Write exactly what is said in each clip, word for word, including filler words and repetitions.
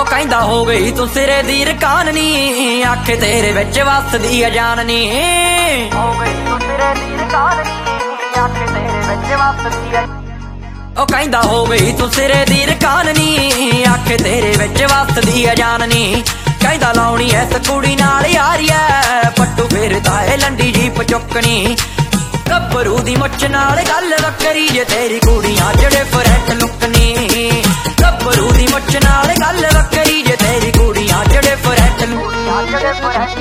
ਕਹਿੰਦਾ ਹੋ ਗਈ ਤੂੰ ਸਿਰੇ ਦੀ ਰਕਾਨ ਨੀ, ਆਖੇ ਤੇਰੇ ਵਿੱਚ ਵਸਦੀ ਆ ਜਾਨ ਨੀ। ਹੋ ਗਈ ਤੂੰ ਸਿਰੇ ਦੀ ਰਕਾਨ ਨੀ, ਆਖੇ ਤੇਰੇ ਵਿੱਚ ਵਸਦੀ ਆ। ਉਹ ਕਹਿੰਦਾ ਹੋ ਗਈ ਤੂੰ ਸਿਰੇ ਦੀ ਰਕਾਨ ਨੀ, ਆਖੇ ਤੇਰੇ ਵਿੱਚ ਵਸਦੀ ਆ ਜਾਨ ਨੀ। ਕਹਿੰਦਾ ਲਾਉਣੀ ਐਸ ਕੁੜੀ ਨਾਲ ਯਾਰੀ ਐ, ਪੱਟੂ ਫੇਰਦਾ ਏ ਲੰਡੀ ਜੀਪ ਚੁੱਕਣੀ। ਗੱਭਰੂ ਦੀ ਮੁੱਛ ਨਾਲ ਗੱਲ ਵੱਖਰੀ ਜੇ ਤੇਰੀ ਕੁੜੀਆਂ ਜਿਹੜੇ ਫਰੈਂਟ ਲੁੱਕਣੀ। ਗੱਭਰੂ ਦੀ ਮੁੱਛ ਨਾਲ ਗੱਲ ਵੱਖਰੀ ਜੇ ਤੇਰੀ ਕੁੜੀਆਂ ਜਿਹੜੇ ਫਰੈਂਟ ਲੁੱਕਣੀਆਂ ਜਿਹੜੇ ਫਰੈਂਟ।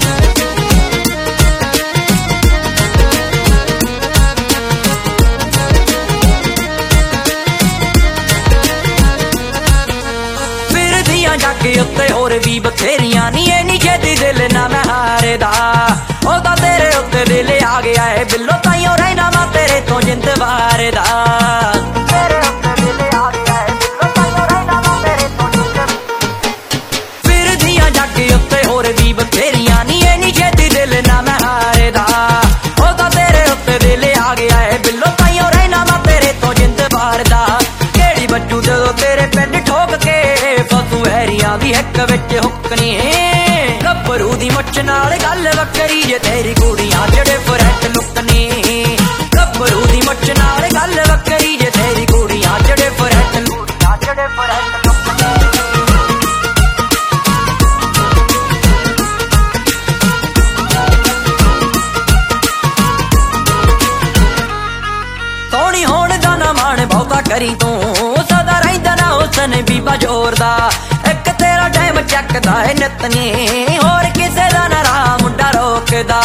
ਫਿਰਦੀਆਂ ਜੱਗ ਉੱਤੇ ਹੋਰ ਵੀ ਬਥੇਰੀਆਂ ਨੀ, ਇਹ ਨੀ ਛੇਤੀ ਦਿਲ ਨਾ ਮੈਂ ਹਾਰਦਾ। ਉਹਦਾ ਤੇਰੇ ਉੱਤੇ ਦਿਲ ਆ ਗਿਆ ਏ ਬਿੱਲੋ, ਤਾਈਓ ਰਹਿਣਾ ਵਾ ਤੇਰੇ ਤੋਂ ਜਿੰਦ ਵਾਰਦਾ। ਤੇਰੇ ਉੱਤੇ ਦਿਲ ਆ ਗਿਆ ਏ ਬਿੱਲੋ, ਤਾਈਓ ਰਹਿਣਾ ਵਾ ਤੇਰੇ ਤੋਂ ਜਿੰਦ। ਫਿਰਦੀਆਂ ਜੱਗ ਉੱਤੇ ਹੋਰ ਵੀ ਬਥੇਰੀਆਂ ਨੀ, ਇਹ ਨੀ ਛੇਤੀ ਦਿਲ ਨਾ ਮੈਂ ਹਾਰਦਾ। ਉਹਦਾ ਤੇਰੇ ਉੱਤੇ ਦਿਲ ਆ ਗਿਆ ਏ ਬਿੱਲੋ, ਤਾਈਓ ਰਹਿਣਾ ਵਾ ਤੇਰੇ ਤੋਂ ਜਿੰਦ ਵਾਰਦਾ। ਕਿਹੜੀ ਬੱਚੂ ਜਦੋਂ ਤੇਰੇ ਪਿੰਡ ਠੋਕ ਕੇ ਫਸੂ ਹੈਰੀਆਂ ਦੀ ਇੱਕ ਵਿੱਚ ਹੁੱਕਣੀ। ਗੱਭਰੂ ਦੀ ਮੁੱਛ ਨਾਲ ਗੱਲ ਵੱਖਰੀ ਜੇ ਤੇਰੀ ਕੁੜੀਆਂ ਜਿਹੜੇ ਫਰੈਂਟ ਲੁੱਕਣੀ। ਗੱਭਰੂ ਦੀ ਮੁੱਛ ਨਾਲ ਗੱਲ ਵੱਖਰੀ ਜੇ ਤੇਰੀ ਕੁੜੀਆਂ ਜਿਹੜੇ ਫਰੈਂਟ ਲੁੱਕਣੀਆਂ ਜਿਹੜੇ ਫਰੈਂਟ ਲੁੱਕਣੀ। ਸੋਹਣੀ ਹੋਣ ਦਾ ਨਾ ਮਾਣ ਬਹੁਤਾ ਕਰੀ ਤੂੰ, ਸਦਾ ਰਹਿੰਦਾ ਨਾ ਹੁਸਨ ਬੀਬਾ ਜ਼ੋਰ ਦਾ। ਇੱਕ ਤੇਰਾ ਟਾਈਮ ਚੱਕਦਾ ਏ ਨਿੱਤ ਨੀ, ਹੋਰ ਕਿਸੇ ਦਾ ਨਾ ਰਾਹ ਮੁੰਡਾ ਰੋਕਦਾ।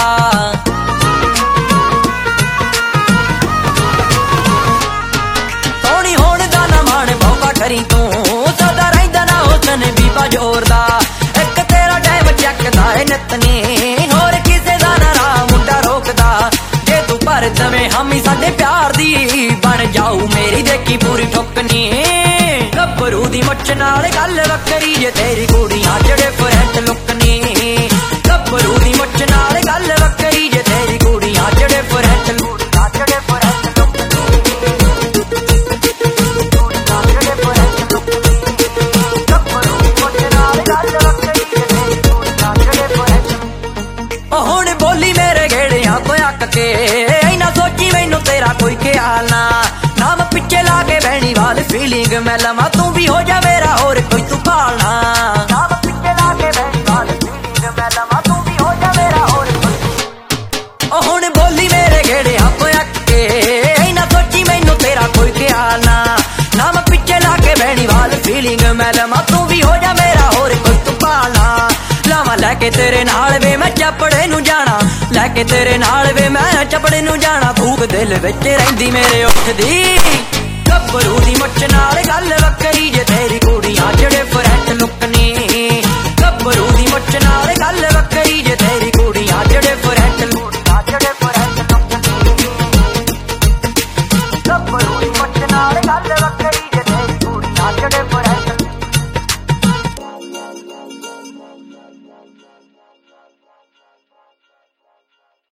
ਸੋਹਣੀ ਹੋਣ ਦਾ ਨਾ ਮਾਣ ਬਹੁਤਾ ਕਰੀ ਤੂੰ, ਸਦਾ ਰਹਿੰਦਾ ਨਾ ਹੁਸਨ ਬੀਬਾ ਜ਼ੋਰ ਦਾ। ਇੱਕ ਤੇਰਾ ਟਾਈਮ ਚੱਕਦਾ ਏ ਨਿੱਤ ਨੀ, ਹੋਰ ਕਿਸੇ ਦਾ ਨਾ ਰਾਹ ਮੁੰਡਾ ਰੋਕਦਾ। ਜੇ ਤੂੰ ਭਰ ਦਵੇਂ ਹਾਮੀ ਸਾਡੇ ਪਿਆਰ ਦੀ, ਬਣ ਜਾਊ ਮੇਰੀ ਦੇਖੀ ਪੂਰੀ ਠੁੱਕਣੀ। ਗੱਭਰੂ ਦੀ ਮੁੱਛ ਨਾਲ ਗੱਲ ਵੱਖਰੀ ਜੇ ਤੇਰੀ ਕੁੜੀਆਂ ਜਿਹੜੇ ਫਰੈਂਟ ਲੁੱਕਣੀ। ਗੱਭਰੂ ਦੀ ਮੁੱਛ ਨਾਲ ਗੱਲ ਵੱਖਰੀ ਜੇ ਤੇਰੀ ਕੁੜੀਆਂ ਜਿਹੜੇ ਫਰੈਂਟ ਲੁੱਕਣੀਆਂ ਜਿਹੜੇ ਫਰੈਂਟ ਲੁੱਕਣੀ। ਕੁੜੀਆਂ ਜਿਹੜੇ ਫਰੈਂਟ ਲੁੱਕਣੀ। ਗੱਭਰੂ ਦੀ ਮੁੱਛ ਨਾਲ ਗੱਲ ਵੱਖਰੀ ਜੇ ਤੇਰੀ ਕੁੜੀਆਂ ਜਿਹੜੇ ਫਰੈਂਟ। ਉਹ ਹੁਣ ਬੋਲੀ ਮੇਰੇ ਗੇੜਿਆਂ ਤੋਂ ਅੱਕ ਕੇ, ਇੰਨਾ ਸੋਚੀ ਮੈਨੂੰ ਤੇਰਾ ਕੋਈ ਖਿਆਲ ਨਾ। ਨਾਮ ਪਿੱਛੇ ਲਾ ਕੇ ਬਹਿਣੀ ਵਾਲੀ ਫੀਲਿੰਗ ਮੈਂ ਲਵਾਂ, ਤੂੰ ਵੀ ਹੋ ਜਾ ਮੇਰਾ ਹੋਰ ਕੋਈ ਤੂੰ ਭਾਲਣਾ। ਨਾਮ ਪਿੱਛੇ ਲਾ ਕੇ ਬਹਿਣੀ ਵਾਲੀ ਫੀਲਿੰਗ ਮੈਂ ਲਵਾਂ, ਤੂੰ ਵੀ ਹੋ ਜਾ ਮੇਰਾ ਹੋਰ ਕੋਈ। ਉਹ ਹੁਣ ਬੋਲੀ ਮੇਰੇ ਗੇੜਿਆਂ ਤੋਂ ਅੱਕ ਕੇ, ਇੰਨਾ ਸੋਚੀ ਮੈਨੂੰ ਤੇਰਾ ਕੋਈ ਖਿਆਲ ਨਾ। ਨਾਮ ਪਿੱਛੇ ਲਾ ਕੇ ਬਹਿਣੀ ਵਾਲੀ ਫੀਲਿੰਗ ਮੈਂ ਲਵਾਂ, ਤੂੰ ਵੀ ਹੋ ਜਾ ਮੇਰਾ ਹੋਰ ਕੋਈ ਤੂੰ ਭਾਲਣਾ। ਲਾਵਾਂ ਲੈ ਕੇ ਤੇਰੇ ਨਾਲ ਵੇ ਮੈਂ ਚੱਪੜੇ ਨੂੰ ਜਾਣਾ, ਲੈ ਕੇ ਤੇਰੇ ਨਾਲ ਵੇ ਮੈਂ ਚੱਪੜੇ ਨੂੰ ਜਾਣਾ। ਭੂਖ ਦਿਲ ਵਿੱਚ ਰਹਿੰਦੀ ਮੇਰੇ ਉੱਠਦੀ, ਗੱਭਰੂ ਦੀ ਮੁੱਛ ਨਾਲ